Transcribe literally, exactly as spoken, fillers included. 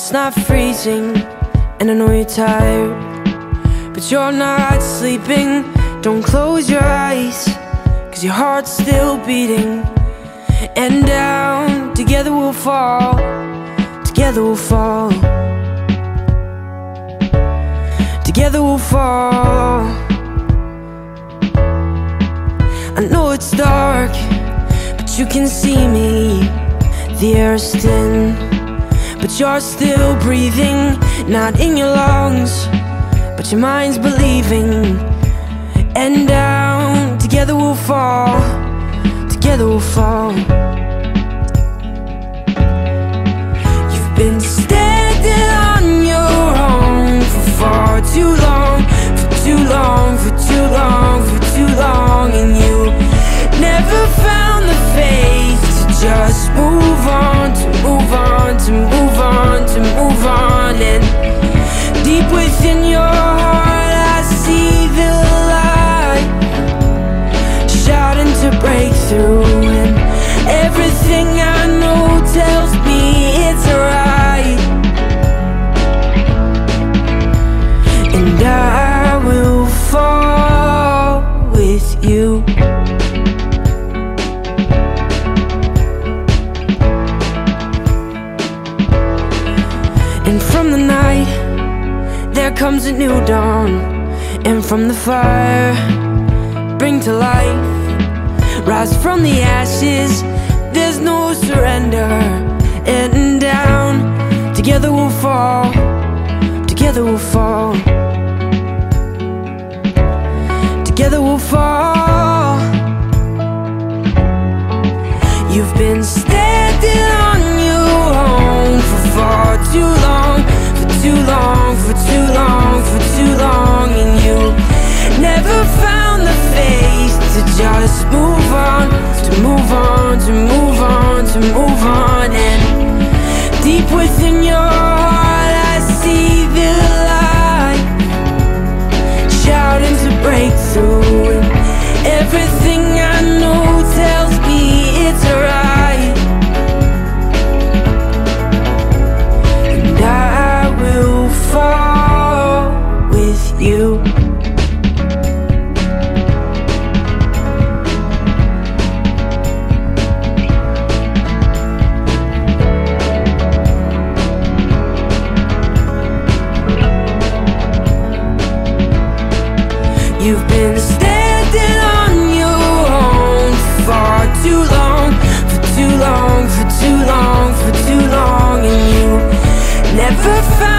It's not freezing, and I know you're tired, but you're not sleeping. Don't close your eyes, cause your heart's still beating. And down, together we'll fall, together we'll fall, together we'll fall. I know it's dark, but you can see me. The air's thin, but you're still breathing. Not in your lungs, but your mind's believing. And down, together we'll fall, together we'll fall. You've been standing on your own for far too long, for too long, for too long, for too long. And you never found the faith to just move on, to move on, to move on, to move on. And deep within your heart I see the light, shouting to break through. And everything I know tells me it's alright. And I will fall with you. And from the night there comes a new dawn, and from the fire bring to life. Rise from the ashes, there's no surrender. And down, together we'll fall, together we'll fall, together we'll fall. You've been standing on your own for far too long, for too long, for too long, for too long. And you never found the faith to just move on, to move on, to move on, to move on. And deep within your heart I see the light, shouting to break through. And everything I know tells me it's alright. And I will fall with you. You've been standing on your own for far too long, for too long, for too long, for too long. And you never found